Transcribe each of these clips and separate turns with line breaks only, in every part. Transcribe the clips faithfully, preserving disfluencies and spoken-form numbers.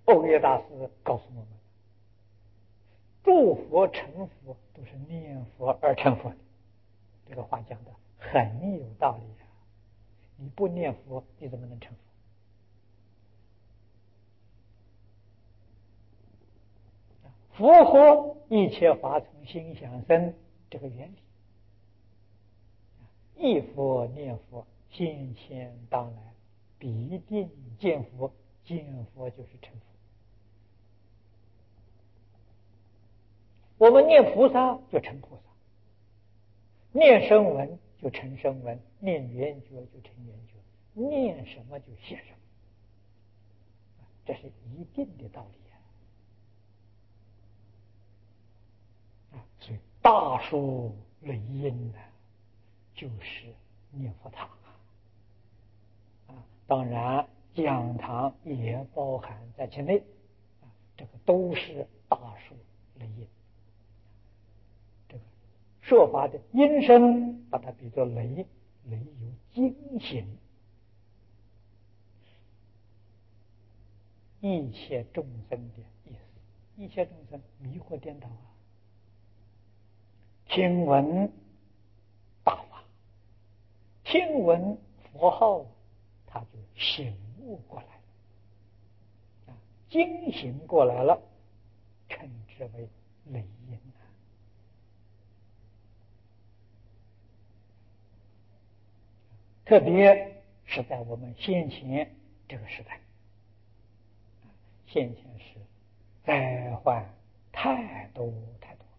欧耶大师告诉我们，诸佛成佛都是念佛而成佛的。这个话讲的很有道理啊！你不念佛，你怎么能成佛？符合一切法从心想生这个原理。一佛念佛，先前当来，必定见佛，见佛就是成佛。我们念菩萨就成菩萨，念声闻就成声闻，念缘觉就成缘觉，念什么就现什么，这是一定的道理啊！所以大树雷音呢，就是念佛堂啊，当然讲堂也包含在其内啊，这个都是大树雷音。这个说法的音声，把它比作雷，雷有惊醒一切众生的意思。一切众生迷惑颠倒啊，听闻大法，听闻佛号，他就醒悟过来了，啊，惊醒过来了，称之为雷音啊。特别是在我们先前这个时代，先前是灾患太多太多，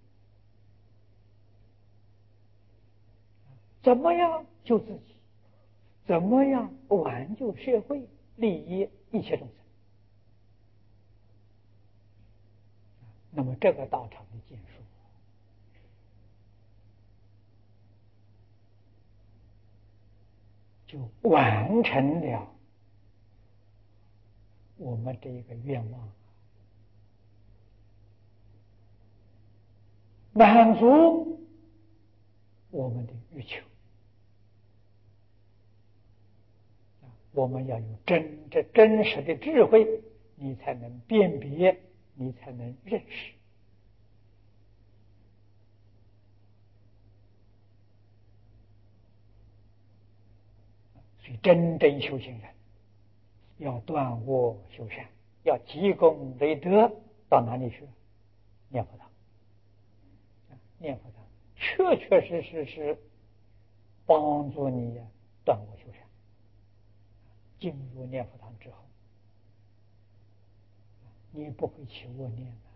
怎么样救自己？怎么样挽救社会，利益一切众生？那么这个道场的建树，就完成了我们这一个愿望，满足我们的欲求。我们要有真这真实的智慧，你才能辨别，你才能认识。所以真正修行人要断恶修善，要积功累德，到哪里去？念佛堂。念佛堂确确实实是帮助你断恶修善。进入念佛堂之后，你不会起恶念的。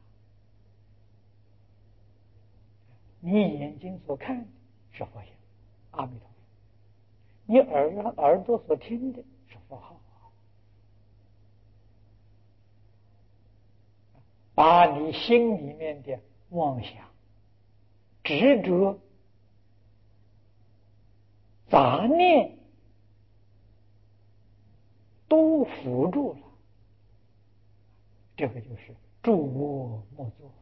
你眼睛所看的是佛像，阿弥陀佛；你耳耳朵所听的是佛号。把你心里面的妄想、执着、杂念都扶住了，这个就是诸恶莫作。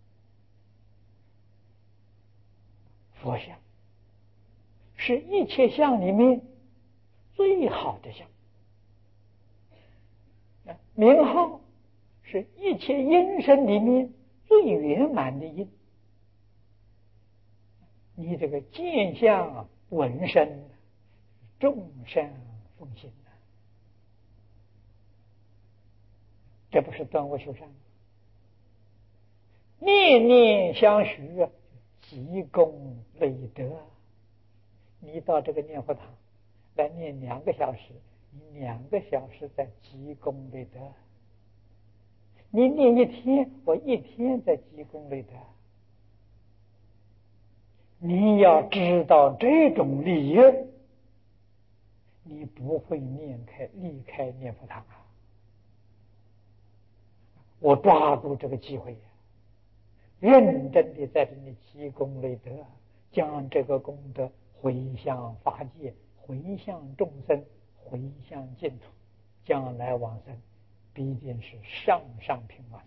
佛像是一切相里面最好的相，名号是一切音声里面最圆满的音。你这个见相闻声，众生奉行，这不是断恶修善吗？念念相续，积功累德。你到这个念佛堂来念两个小时，你两个小时在积功累德；你念一天，我一天在积功累德。你要知道这种理由，你不会念开离开念佛堂啊！我抓住这个机会，认真的在这里积功累德，将这个功德回向法界，回向众生，回向净土，将来往生必定是上上品往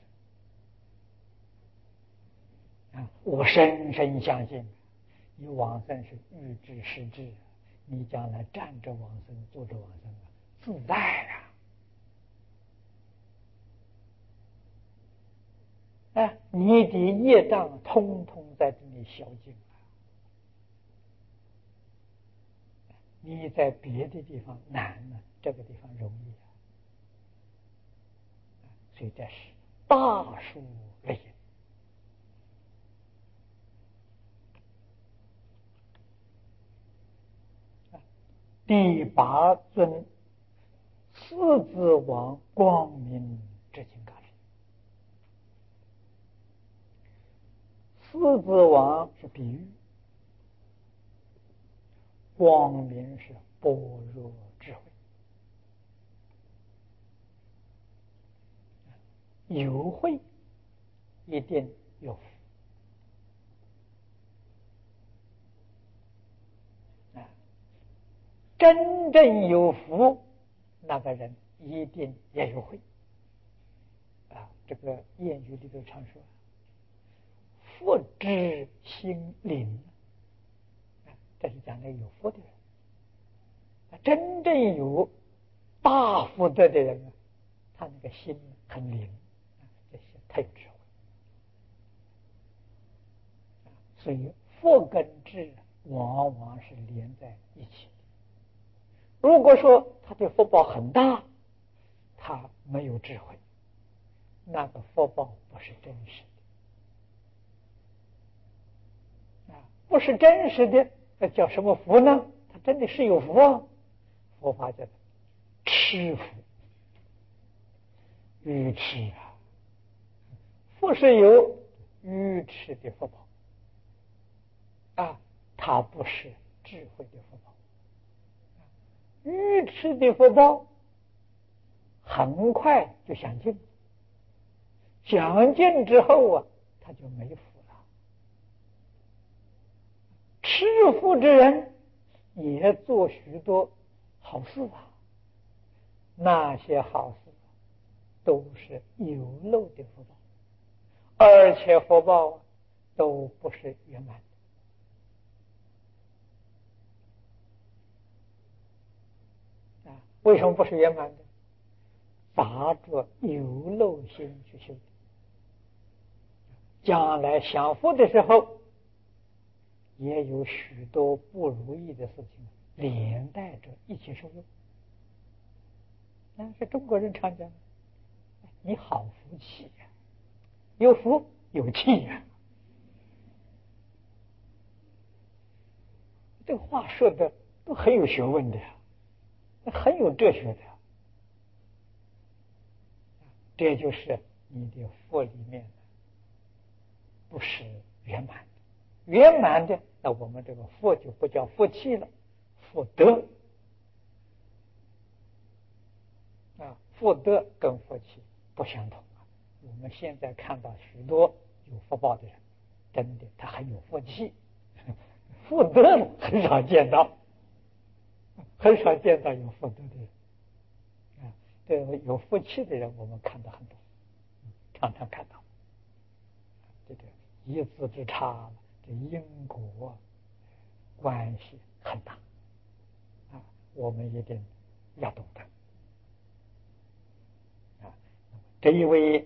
生啊！我深深相信，你往生是预知实知，你将来站着往生，坐着往生，自在啊！ 你的业障通通在这里消尽了。你在别的地方难呢，这个地方容易啊。所以这是大殊利益。第八尊狮子王光明之金刚身。狮子王是比喻，光明是般若智慧。有慧一定有福啊！真正有福那个人一定也有慧啊！这个谚语里头常说：“福之心灵。”这是讲的有福的人。真正有大福德的人啊，他那个心很灵，这些太有智慧。所以福跟智往往是连在一起的。如果说他的福报很大，他没有智慧，那个福报不是真实的啊，不是真实的，那叫什么福呢？他真的是有福啊！佛法叫痴福，愚痴啊！福是有愚痴的福报啊，它不是智慧的福报。愚痴的福报很快就享尽，享尽之后啊，他就没福了。痴福之人也做许多好事啊，那些好事都是有漏的福报，而且福报都不是圆满的啊。为什么不是圆满的？打着有漏心去修，将来享福的时候，也有许多不如意的事情连带着一起受用。那是中国人常讲，你好福气呀、啊，有福有气呀、啊。这个话说的都很有学问的呀，很有哲学的呀。这就是你的福里面不是圆满的，圆满的，那我们这个福就不叫福气了，福德啊，福德跟福气不相同啊。我们现在看到许多有福报的人，真的他很有福气，福德很少见到，很少见到有福德的人啊。这有福气的人，我们看到很多，常常看到。这个一字之差，这因果关系很大啊，我们一定要懂得啊。这一位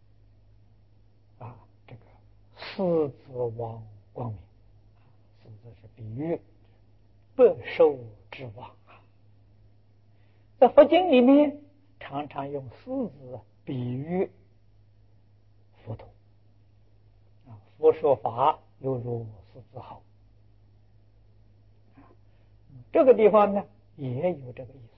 啊，这个狮子王光明，狮子是比喻百兽之王啊。在佛经里面，常常用狮子比喻佛陀啊，佛说法犹如狮子吼。这个地方呢也有这个意思，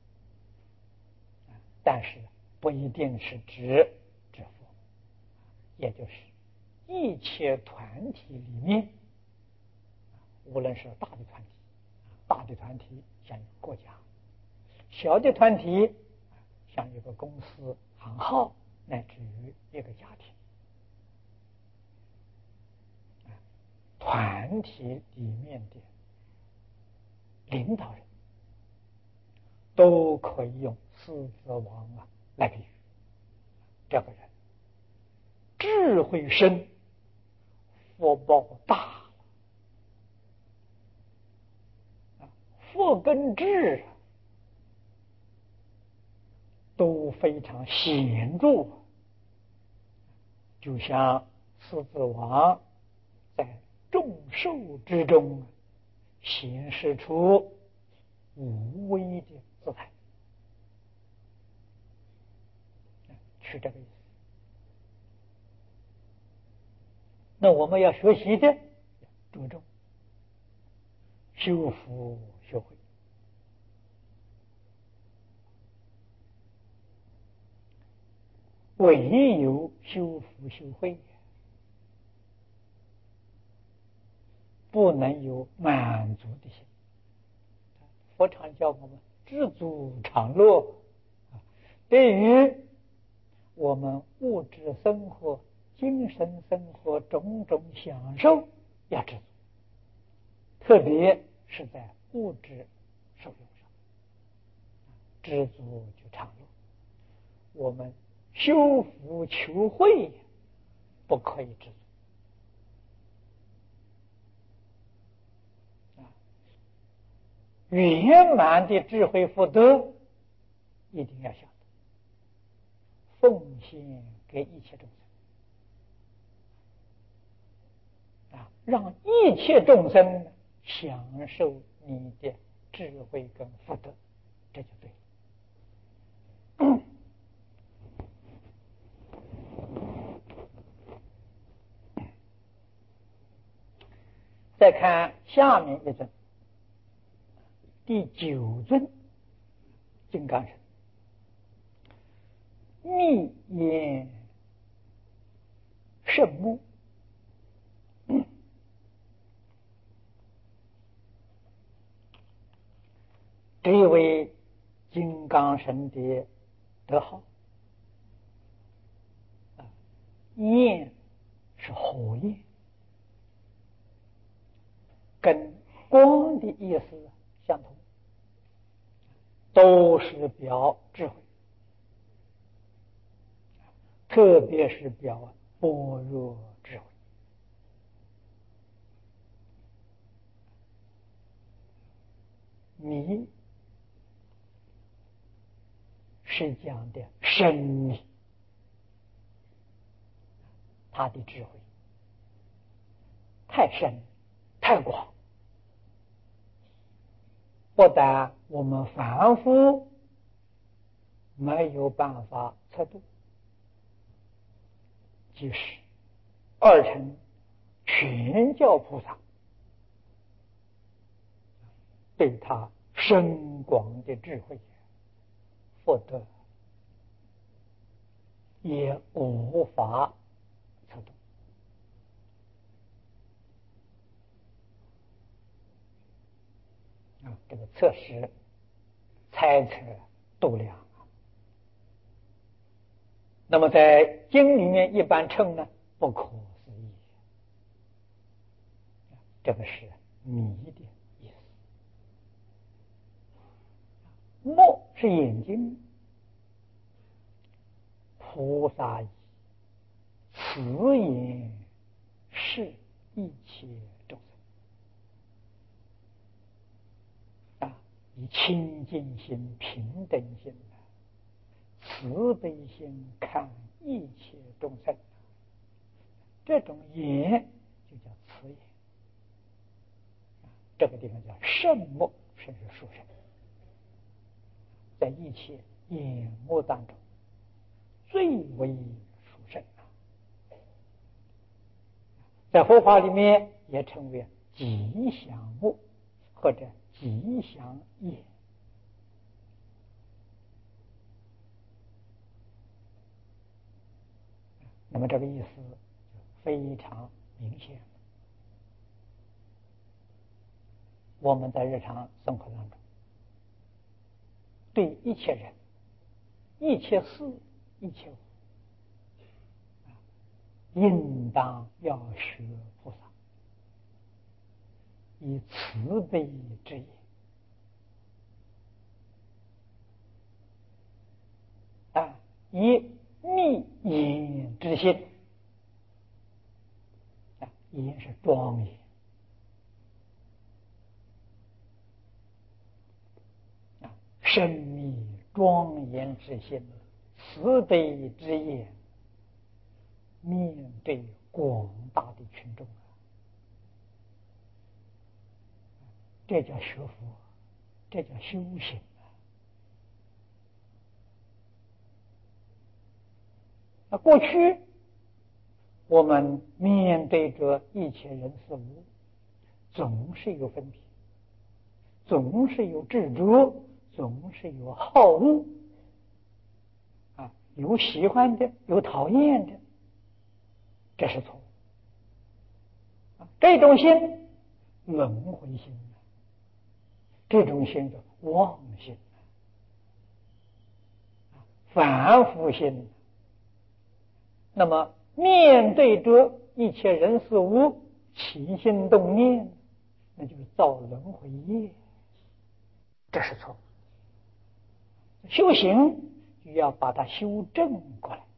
但是不一定是指指佛，也就是一切团体里面，无论是大的团体，大的团体像一个国家，小的团体像一个公司行号，乃至于一个家庭，团体里面的领导人都可以用狮子王啊来比喻。这个人智慧深，福报大，福跟智都非常显著。就像狮子王在众兽之中显示出无为的姿态，是这个意思。那我们要学习的，注重修福学会。唯有修福修慧，不能有满足的心。佛常教我们知足常乐，对于我们物质生活、精神生活种种享受要知足，特别是在物质受用上，知足就常乐。我们修福求慧不可以知足。圆满的智慧福德一定要晓得奉献给一切众生啊，让一切众生享受你的智慧跟福德，这就对了。再看下面一尊，第九尊金刚神，密言圣目。这一位金刚神的德号，焰是火焰，跟光的意思相同，都是表智慧，特别是表般若智慧。迷是讲的深密，他的智慧太深太广，不但我们凡夫没有办法测度，即使二乘全教菩萨对他深广的智慧福德也无法测度。啊，这个测试、猜测、度量。那么在经里面一般称呢，不可思议。这个是迷的意思。目是眼睛，菩萨以慈眼视一切众生啊，以清净心、平等心、慈悲心看一切众生，这种眼就叫慈眼。这个地方叫圣目，甚至殊胜，在一切眼目当中最为殊胜啊！在佛法里面也称为吉祥目或者吉祥眼。那么这个意思非常明显。我们在日常生活当中，对一切人、一切事、一切物，应当要学菩萨，以慈悲之眼啊，以密眼之心啊，眼是庄严啊，深密庄严之心，慈悲之眼，面对广大的群众啊，这叫学佛，这叫修行啊。那过去我们面对着一切人事物，总是有分别，总是有执着，总是有好恶啊，有喜欢的，有讨厌的，这是错误。这种心轮回心，这种心叫妄心，反复心。那么面对着一切人事物起心动念，那就是造轮回业，这是错误。修行就要把它修正过来。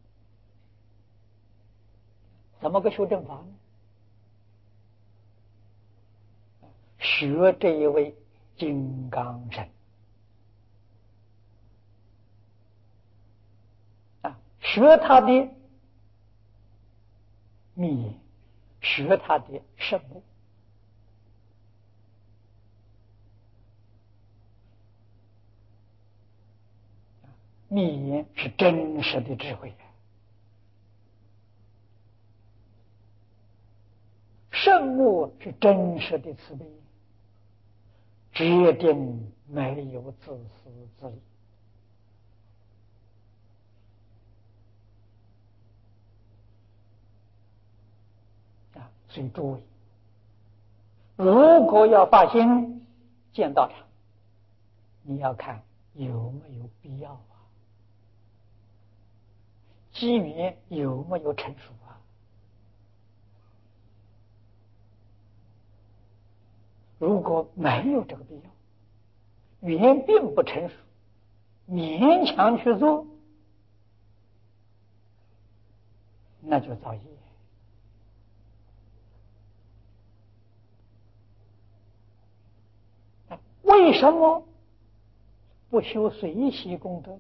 怎么个修正法呢？学这一位金刚神啊，学他的密言，学他的圣目。密言是真实的智慧，圣目是真实的慈悲，决定没有自私自利。啊，所以诸位，如果要发心见道场，你要看有没有必要啊，机缘有没有成熟啊？如果没有这个必要，缘并不成熟，勉强去做，那就造业。为什么不修随喜功德，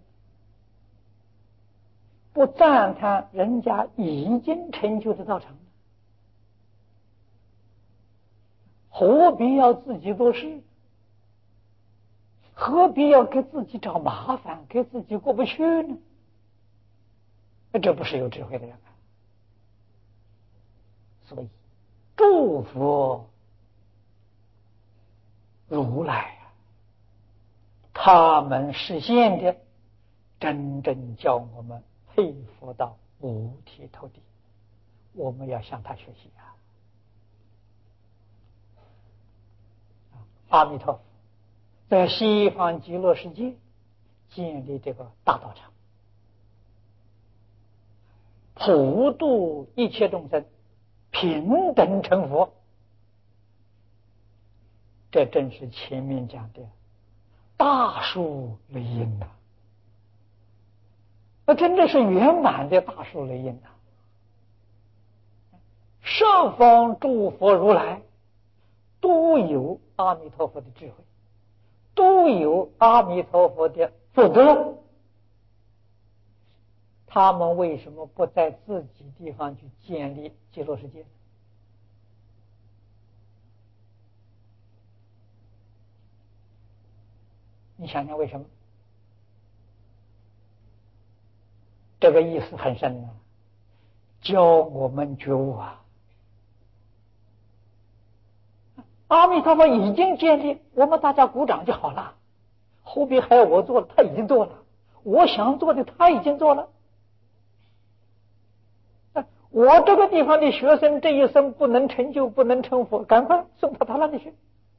不赞叹人家已经成就的道场？何必要自己做事？何必要给自己找麻烦，给自己过不去呢？这不是有智慧的人啊！所以祝福如来啊，他们实现的真正叫我们佩服到五体投地，我们要向他学习啊！阿弥陀佛在西方极乐世界建立这个大道场，普度一切众生，平等成佛。这正是前面讲的大树雷音呐，那真的是圆满的大树雷音呐！十方诸佛如来都有阿弥陀佛的智慧，都有阿弥陀佛的福德，他们为什么不在自己地方去建立极乐世界？你想想为什么？这个意思很深啊，教我们觉悟啊！阿弥陀佛已经建立，我们大家鼓掌就好了，何必还要我做了？他已经做了，我想做的他已经做了。我这个地方的学生这一生不能成就，不能成佛，赶快送到他那里去。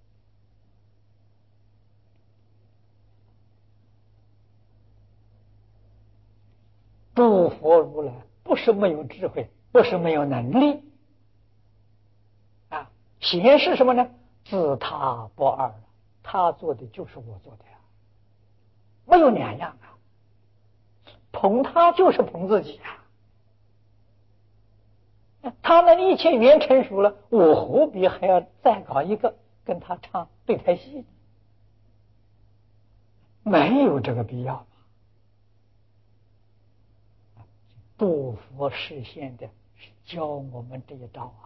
诸佛如来不是没有智慧，不是没有能力啊，显示什么呢？自他不二，他做的就是我做的呀，没有两样啊。捧他就是捧自己啊，他那一切缘成熟了，我何必还要再搞一个跟他唱对台戏呢？没有这个必要。诸佛实现的是教我们这一招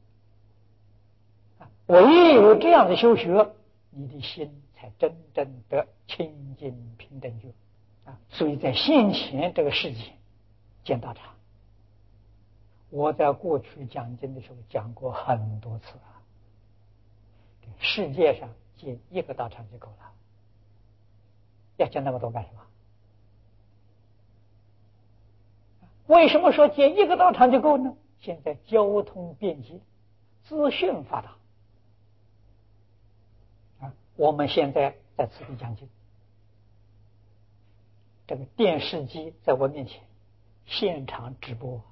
啊！唯有这样的修学，你的心才真正的清净平等觉啊！所以在现前这个世界见道场，我在过去讲经的时候讲过很多次啊。世界上建一个道场就够了，要建那么多干什么？为什么说建一个道场就够呢？现在交通便捷，资讯发达啊！我们现在在此地讲经，这个电视机在我面前现场直播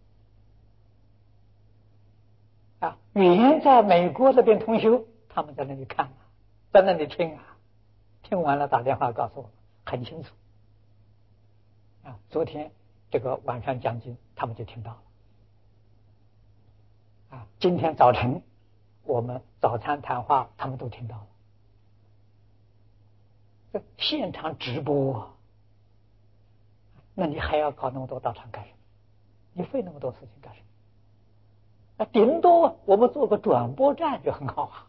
啊！远在美国这边同修，他们在那里看啊，在那里听啊，听完了打电话告诉我很清楚啊！昨天这个晚上讲经，他们就听到了啊！今天早晨我们早餐谈话，他们都听到了。这现场直播啊，那你还要搞那么多道场干什么？你费那么多事情干什么？那顶多我们做个转播站就很好啊，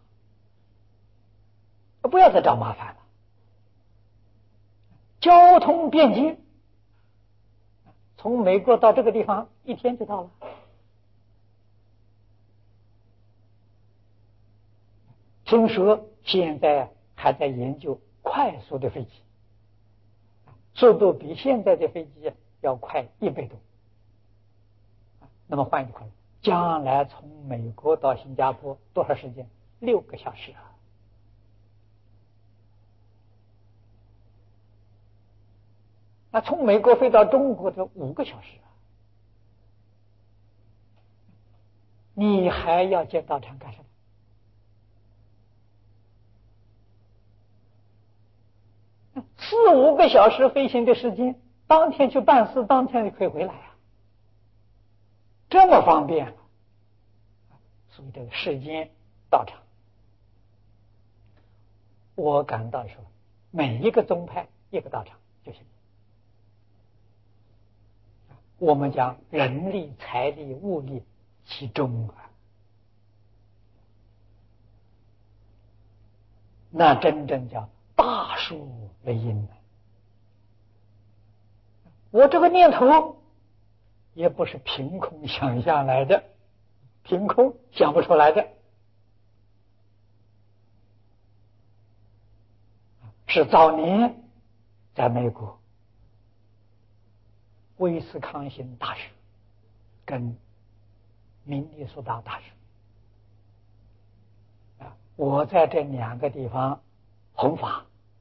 不要再找麻烦了。交通便捷，从美国到这个地方一天就到了。听说现在还在研究快速的飞机，速度比现在的飞机要快一倍多。那么换一句话，将来从美国到新加坡多少时间？六个小时啊！那从美国飞到中国的五个小时啊！你还要建道场干什么？四五个小时飞行的时间，当天去办事，当天就可以回来啊，这么方便。所以这个世间道场，我感到说，每一个宗派一个道场就行。我们讲人力、财力、物力其中啊，那真正叫大树为因。我这个念头也不是凭空想象来的，凭空想不出来的，是早年在美国威斯康星大学跟明尼苏达大学啊，我在这两个地方弘法。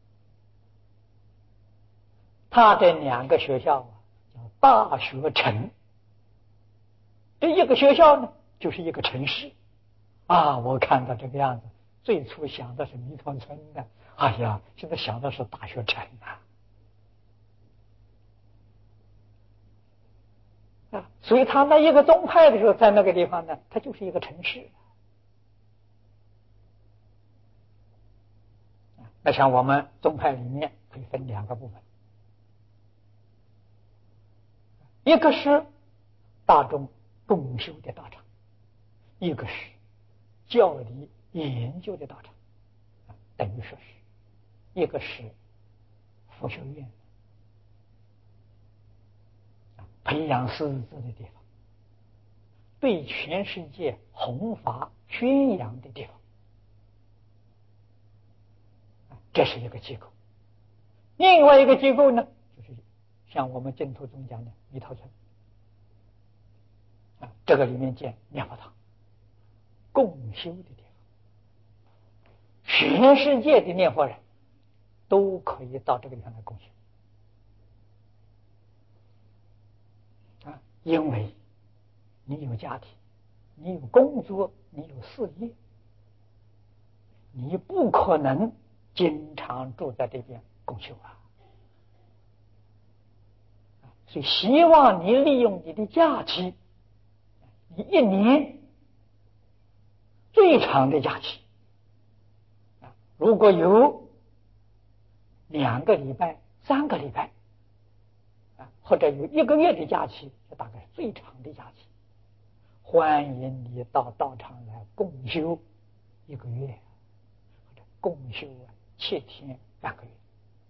他这两个学校叫大学城，这一个学校呢就是一个城市啊！我看到这个样子，最初想的是弥陀村的，哎呀，现在想的是大学城啊！啊，所以他那一个宗派的时候，在那个地方呢，它就是一个城市。那像我们宗派里面可以分两个部分，一个是大众共修的道场，一个是教理研究的道场，等于说是一个是佛学院，培养师资的地方，对全世界弘法宣扬的地方，这是一个机构。另外一个机构呢，就是像我们净土宗讲的弥陀村啊，这个里面建念佛堂，共修的地方，全世界的念佛人都可以到这个地方来共修啊，因为你有家庭，你有工作，你有事业，你不可能经常住在这边共修啊。所以希望你利用你的假期，你一年最长的假期，如果有两个礼拜、三个礼拜，或者有一个月的假期，这大概是最长的假期， 欢迎你到道场来共修一个月，或者共修七天半个月，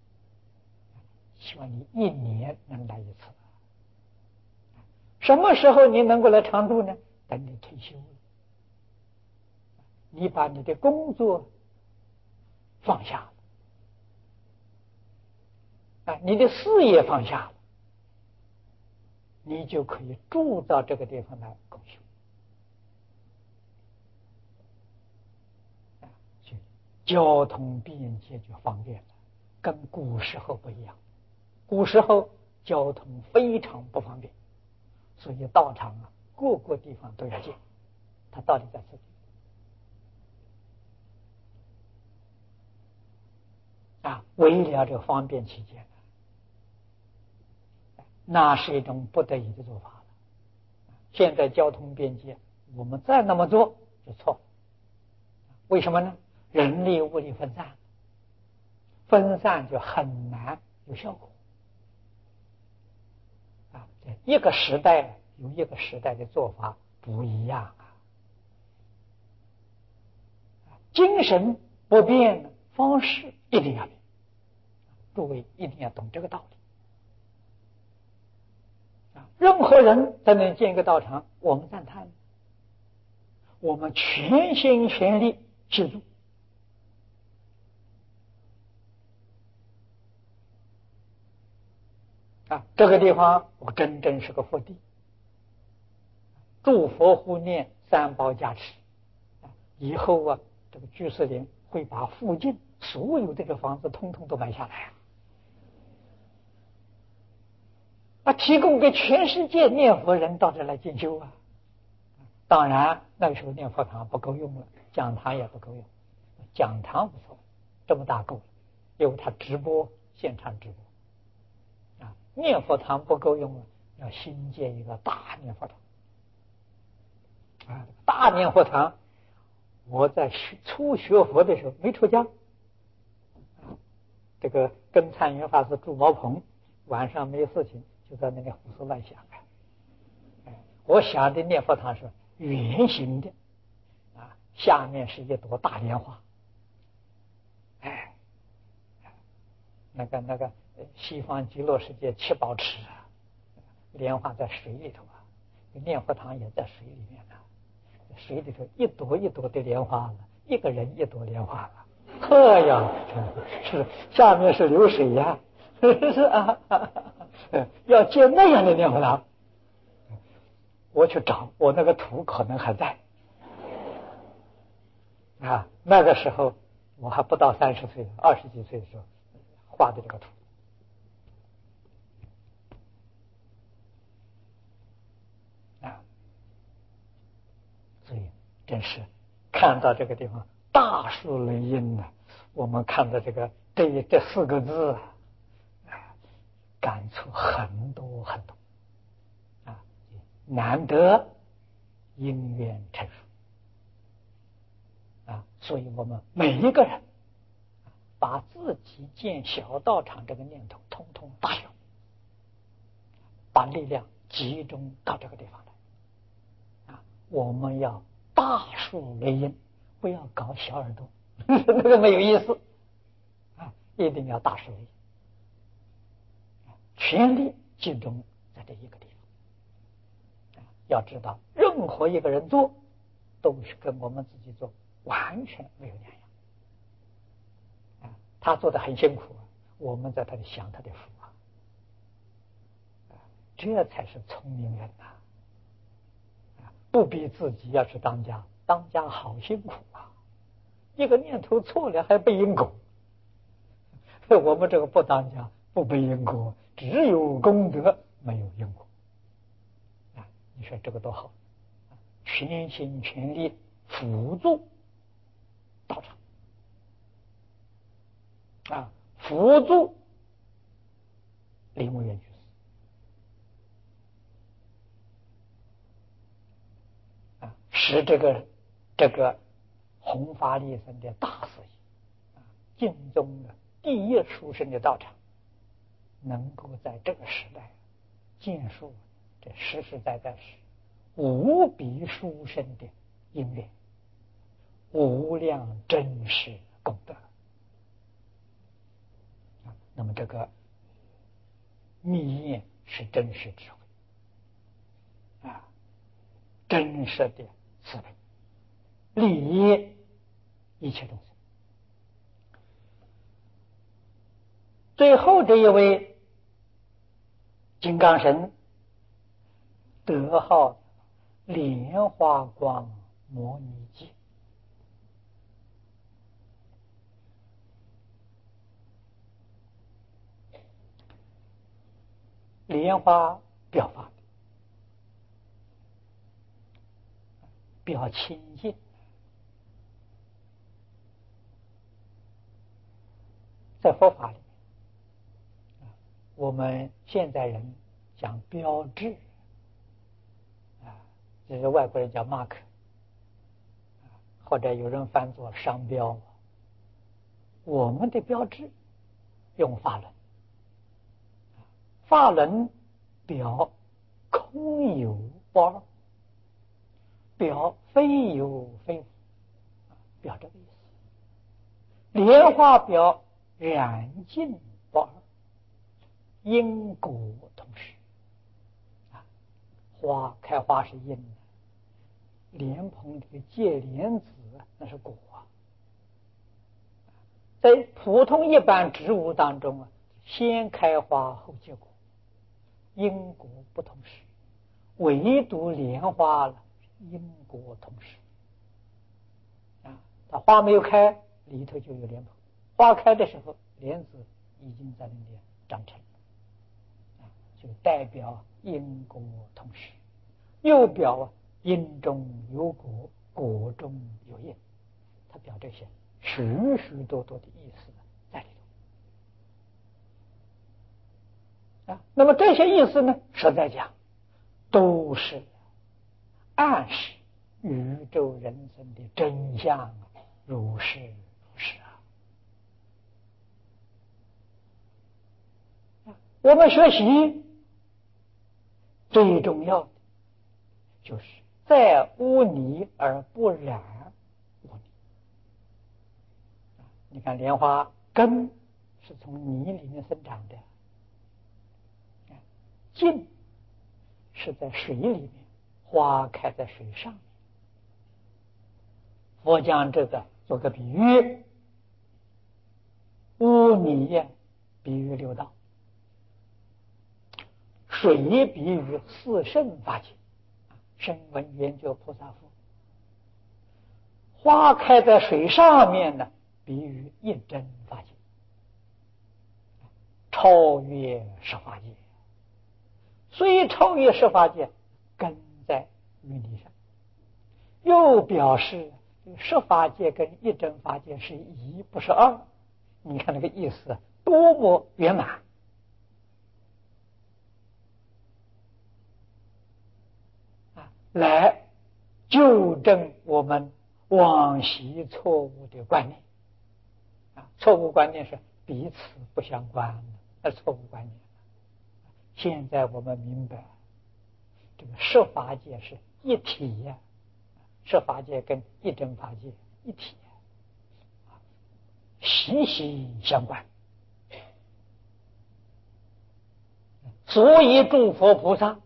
希望你一年能来一次。什么时候你能够来常住呢？等你退休了，你把你的工作放下了，啊，你的事业放下了，你就可以住到这个地方来共修。啊，交通便捷就方便了，跟古时候不一样。古时候交通非常不方便，所以道场啊，各个地方都要建。它到底在这里啊，为了这个方便起见，那是一种不得已的做法了。现在交通便捷，我们再那么做就错了。为什么呢？人力物力分散，分散就很难有效果。啊，一个时代有一个时代的做法不一样啊。精神不变，方式一定要变。诸位一定要懂这个道理啊！任何人在那建一个道场，我们赞叹，我们全心全力协助啊！这个地方我真正是个福地，诸佛护念，三宝加持啊！以后啊，这个居士林会把附近所有这个房子通通都买下来啊！啊，提供给全世界念佛人到这来进修啊！当然，那个时候念佛堂不够用了，讲堂也不够用，讲堂不错，这么大够了，因为他直播，现场直播啊。念佛堂不够用了，要新建一个大念佛堂啊！大念佛堂，我在初学佛的时候没出家，这个跟参云法师住茅棚，晚上没事情就在那里胡思乱想。哎，我想的念佛堂是圆形的啊，下面是一朵大莲花。哎，那个那个西方极乐世界七宝池啊，莲花在水里头啊，念佛堂也在水里面呢、啊，水里头一朵一朵的莲花了，一个人一朵莲花了。呵呀，是下面是流水呀、啊，是啊，要建那样的念佛堂，我去找，我那个图可能还在啊。那个时候我还不到三十岁，二十几岁的时候画的这个图啊，所以真是看到这个地方大树雷音呢、啊，我们看到这个这这四个字啊，感触很多很多啊，难得因缘成熟啊，所以我们每一个人把自己建小道场这个念头统统打消，把力量集中到这个地方来啊！我们要大树雷音，不要搞小耳朵，那个没有意思啊！一定要大树雷音，全力集中在这一个地方啊！要知道，任何一个人做，都是跟我们自己做完全没有两样啊！他做的很辛苦，我们在这里享他的福啊！这才是聪明人呐、啊！不逼自己要去当家，当家好辛苦啊！一个念头错了还背因果，我们这个不当家不背因果，只有功德没有因果啊！你说这个多好，全心全力辅助道场啊，辅助林木园居士啊，使这个这个弘法利生的大事业啊，净宗的第一殊胜的道场，能够在这个时代建树，这实实在在是无比殊胜的因缘，无量真实功德。那么这个密验是真实智慧啊，真实的慈悲，利益一切众生。最后这一位金刚神得号莲花光摩尼界。莲花表法表清净，在佛法里面，我们现在人讲标志啊，就是外国人叫 mark， 或者有人翻作商标。我们的标志用法轮，法轮表空有不二，表非有非无，表这个意思。莲花表染净不二，因果同时。啊，花开花是因，莲蓬这个结莲子那是果啊。在普通一般植物当中啊，先开花后结果，因果不同时。唯独莲花了，因果同时。啊，它花没有开，里头就有莲蓬；花开的时候，莲子已经在那里长成，啊，就代表因果同时，又表因中有果，果中有因。它表这些许许多多的意思在里头啊。那么这些意思呢，实在讲都是暗示宇宙人生的真相，如是如是啊。我们学习最重要的就是在污泥而不染污泥。你看莲花根是从泥里面生长的，茎是在水里面，花开在水上面。佛将这个做个比喻，污泥比喻六道，水比喻四圣法界，声闻缘觉菩萨父。花开在水上面呢，比喻一真法界，超越十法界。虽超越十法界，根在淤泥上，又表示十法界跟一真法界是一，不是二。你看那个意思多么圆满啊！来纠正我们往昔错误的观念啊！错误观念是彼此不相关的，那错误观念。现在我们明白，这个十法界是一体呀、啊，十法界跟一真法界一体、啊，息息相关。所以诸佛菩萨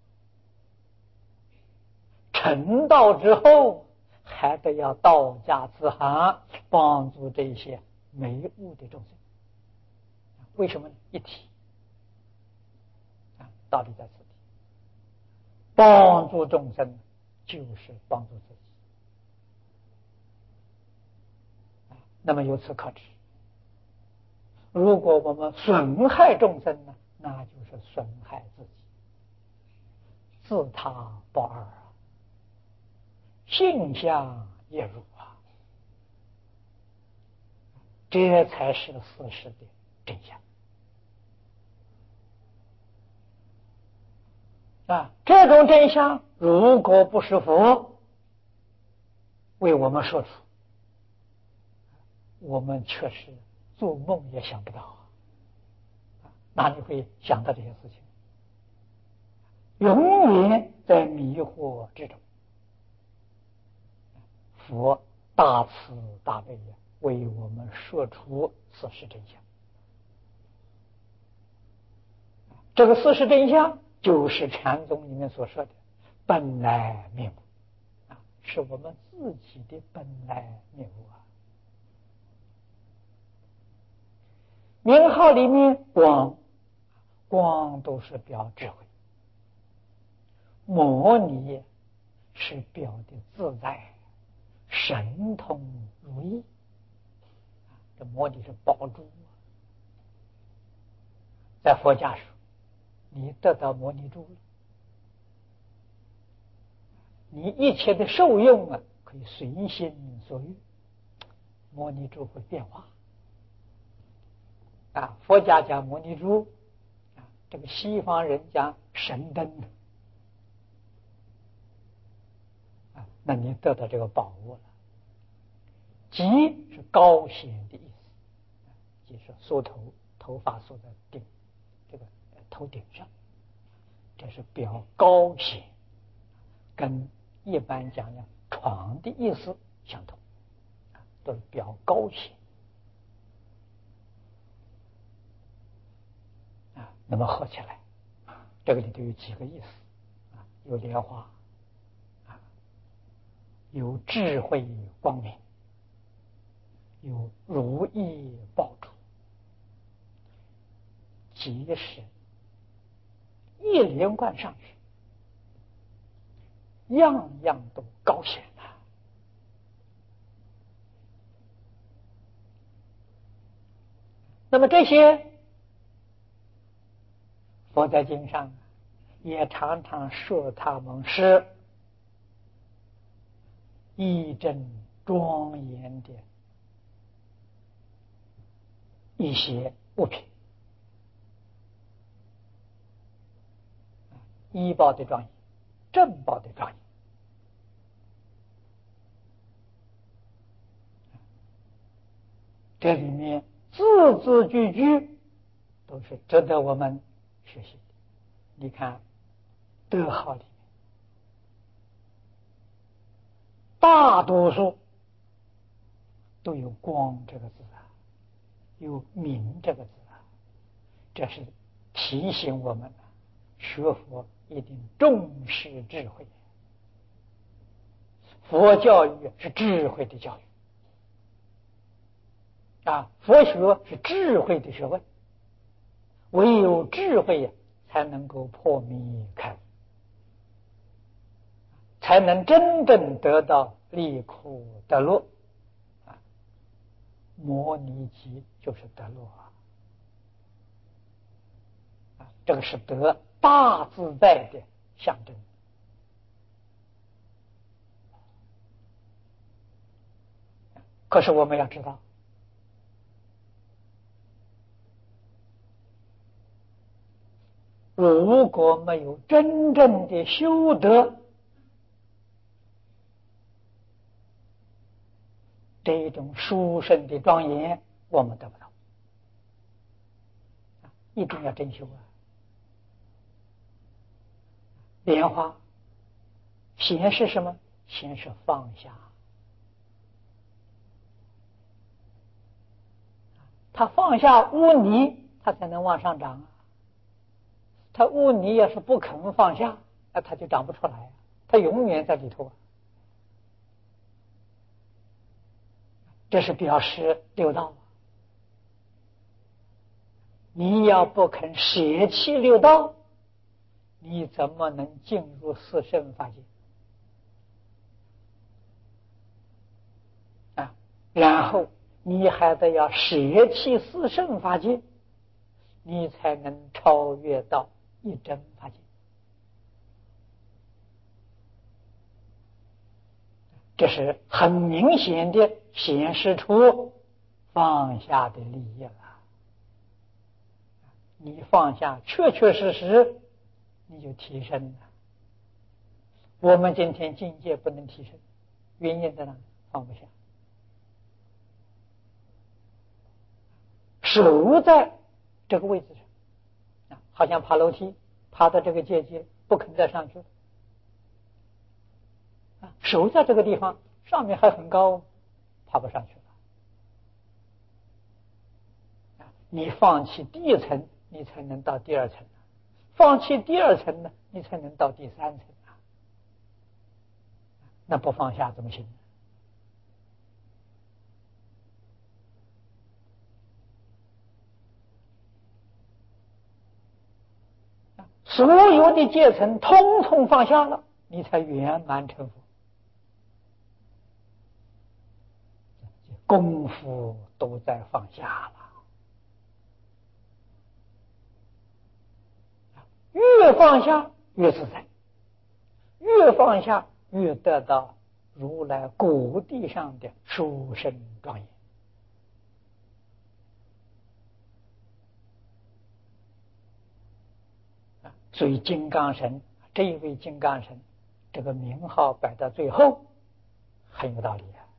成道之后，还得要道家慈航，帮助这些没悟的众生。为什么呢？一体啊，道理在此地。帮助众生就是帮助自己。那么由此可知，如果我们损害众生呢，那就是损害自己，自他不二啊，性相也如啊，这才是事实的真相啊！这种真相如果不是佛为我们说出，我们确实做梦也想不到啊！哪里会想到这些事情？ 永远在迷惑之中。佛大慈大悲呀，为我们说出事实真相。这个事实真相就是禅宗里面所说的本来面目啊，是我们自己的本来面目啊。名号里面光，光都是表智慧，摩尼是表的自在神通如意，这摩尼是宝珠。在佛家说，你得到摩尼珠了，你一切的受用啊，可以随心所欲，摩尼珠会变化啊。佛家讲摩尼珠啊，这个西方人讲神灯啊，那你得到这个宝物了。即是高显的意思，即是梳头，头发梳在顶这个头顶上，这是表高显，跟一般讲的床的意思相同，都是表高显啊。那么合起来，这个里头有几个意思啊？有莲花啊，有智慧光明，有如意宝珠，即是一连贯上去，样样都高显了。那么这些佛在经上也常常说他们是义正庄严的一些物品，医报的庄严，正报的庄严。这里面字字句句都是值得我们学习的。你看德号里面大多数都有光这个字啊，有明这个字啊，这是提醒我们啊，学佛一定重视智慧。佛教育是智慧的教育啊，佛学是智慧的学问，唯有智慧才能够破迷开悟，才能真正得到离苦得乐啊。摩尼集就是得乐啊，啊，这个是得大自在的象征。可是我们要知道，如果没有真正的修德，这种殊胜的庄严我们得不到，一定要真修啊。莲花显示什么？显示放下。他放下污泥，他才能往上长啊。他污泥要是不肯放下，那他就长不出来啊，他永远在里头啊。这是表示六道，你要不肯舍弃六道，你怎么能进入四圣法界啊？然后你还得要舍弃四圣法界，你才能超越到一真法界。这是很明显的显示出放下的利益了。你放下，确确实实你就提升了。我们今天境界不能提升，原因在哪？放不下，守在这个位置上，好像爬楼梯，爬到这个阶阶， 不肯再上去了。啊，守在这个地方，上面还很高，爬不上去了。啊，你放弃第一层，你才能到第二层；放弃第二层呢，你才能到第三层啊。那不放下怎么行？所有的阶层通通放下了，你才圆满成佛。功夫都在放下了，越放下越自在，越放下越得到如来果地上的殊胜庄严。所以金刚神这一位金刚神，这个名号摆到最后，很有道理啊。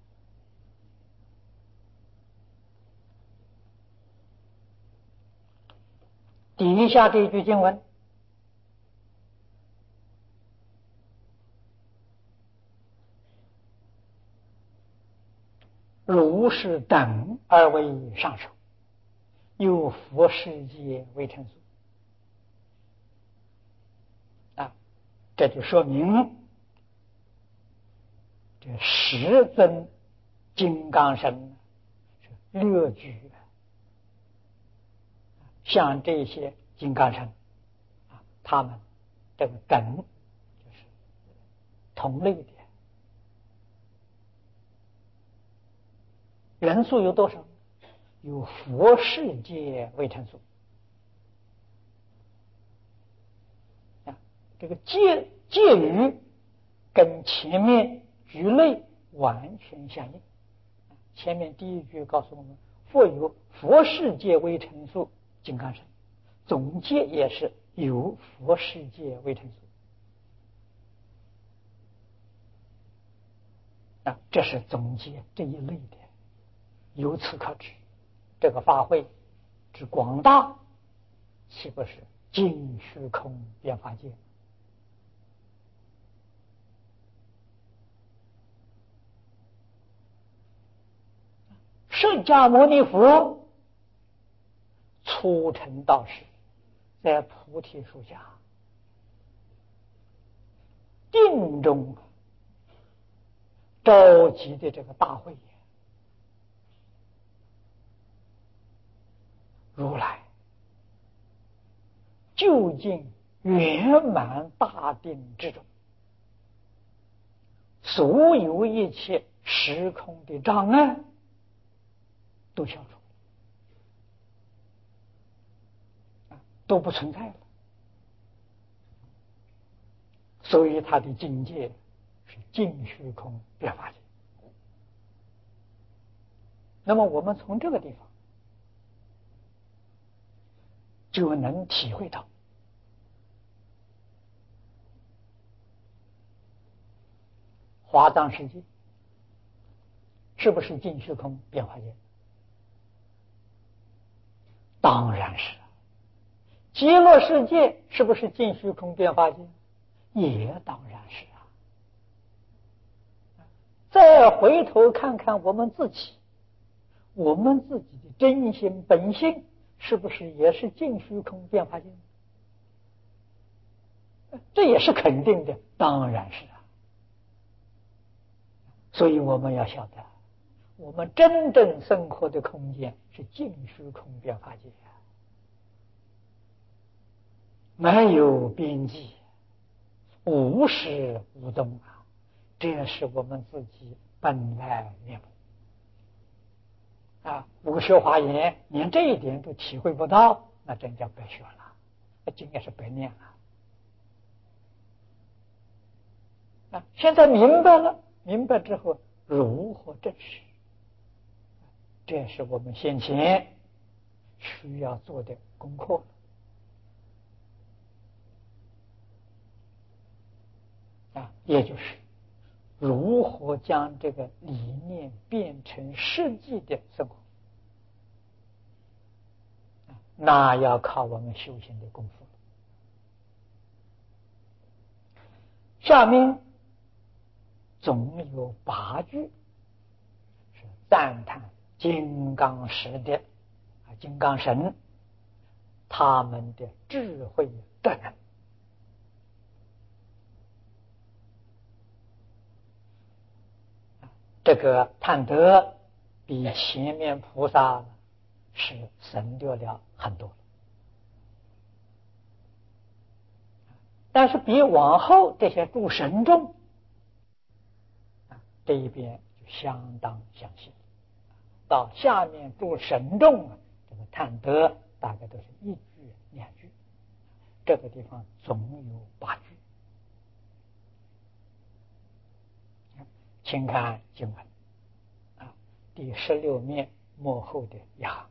底下这一句经文，如是等而为上首，有佛世界为成俗。啊，这就说明这十尊金刚神是略举，像这些金刚神啊，他们这个等就是同类的。人数有多少？有佛世界为成数。啊，这个介介于跟前面举类完全相应。前面第一句告诉我们，佛有佛世界为成数金刚神，总结也是有佛世界为成数。啊，这是总结这一类的。由此可知，这个法会之广大，岂不是尽虚空遍法界？释迦牟尼佛初成道时，在菩提树下定中召集的这个大会，如来究竟圆满大定之中，所有一切时空的障碍都消除，都不存在了。所以他的境界是尽虚空遍法界。那么我们从这个地方就能体会到华藏世界是不是尽虚空遍法界？当然是。极乐世界是不是尽虚空遍法界？也当然是啊。再回头看看我们自己，我们自己的真心本性是不是也是尽虚空遍法界？这也是肯定的，当然是啊。所以我们要晓得，我们真正生活的空间是尽虚空遍法界啊，没有边际，无始无终啊，这是我们自己本来面目啊。无学华严连这一点都体会不到，那真叫白学了，那经也是白念了啊。现在明白了，明白之后如何证实？这是我们先前需要做的功课啊，也就是如何将这个理念变成实际的生活，那要靠我们修行的功夫。 下面总有八句是赞叹金刚石的啊金刚神他们的智慧德能。这个探得比前面菩萨是省略了很多，但是比往后这些诸神众这一边就相当详细。到下面诸神众这个探得大概都是一句两句，这个地方总有八句。请看经文啊，第十六面末后的雅。